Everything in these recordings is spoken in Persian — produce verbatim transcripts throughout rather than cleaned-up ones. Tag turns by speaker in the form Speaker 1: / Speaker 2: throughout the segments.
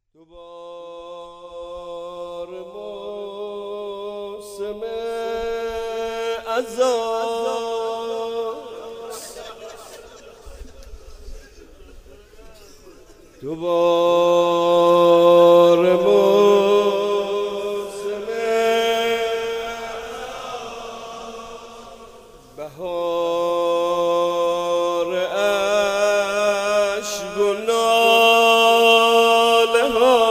Speaker 1: دوبار موسم ازاست، دوبار موسم بهار اشک و ناله ها،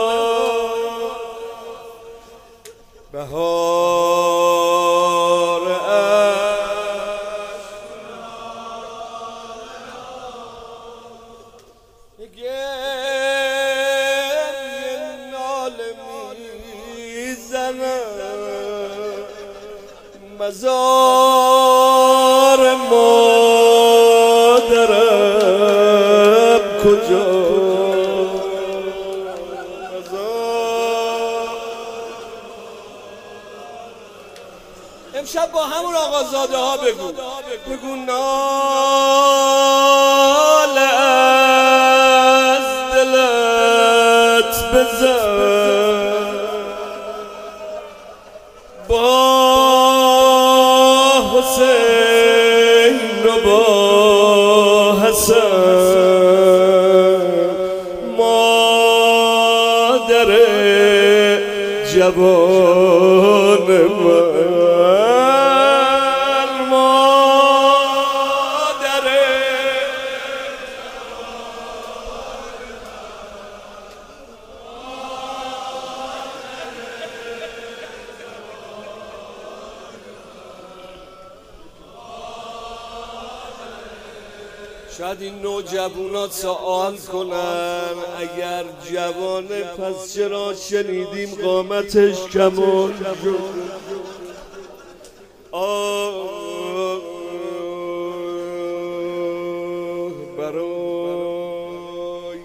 Speaker 1: بهار اشک و ناله ها، گریه ناله میزنم مزار مادرم کجا، امشب با همون آقازاده ها بگو بگو ناله از دلت بزن، با حسین و با حسن مادر جوان من، مادر شاید این نوجوانات سوال کنن اگر جوانه پس چرا شنیدیم قامتش کمان شد. آه برای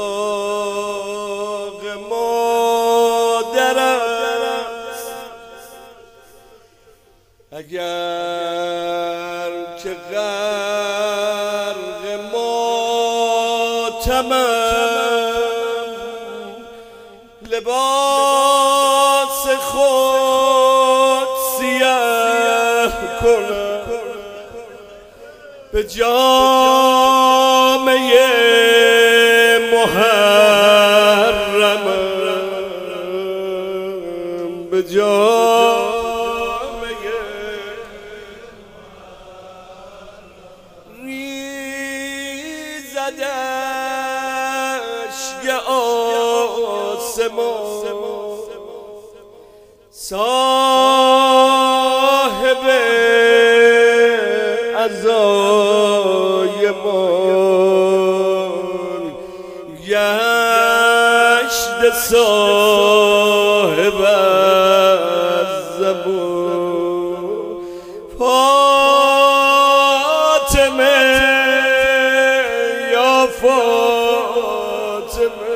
Speaker 1: داغ مادر است، اگر که غرق ماتمم لباس خود سیاه کنم، به جامه محرمم، به جامه ریزدش یه آسمان صاحب عزای من، گشت صاحب الزمان، فاطمه یا فاطمه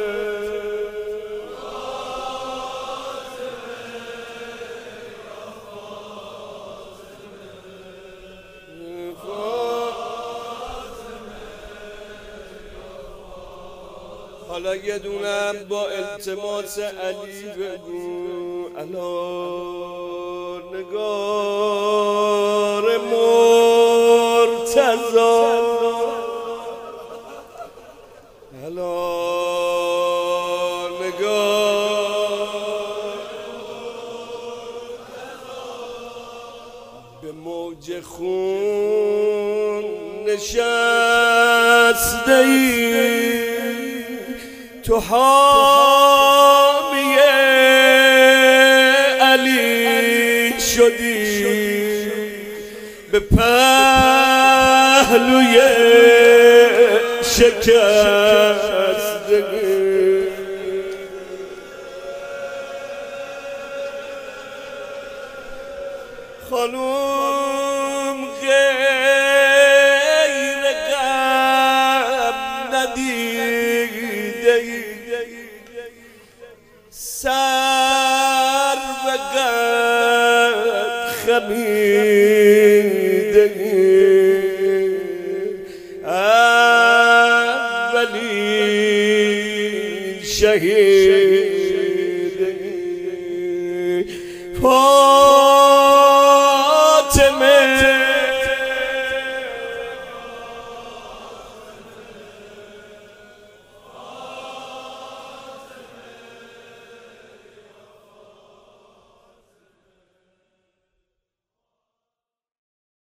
Speaker 1: حالا یه دونم با التماس علی بگو الا نگار مرتضی، الا نگار به موج خون نشسته ای تو حامی علی شدی، به پهلوی شکستگی خانوم غیر غم ندیده ای، سر به قد خمیده ای، اولی شهید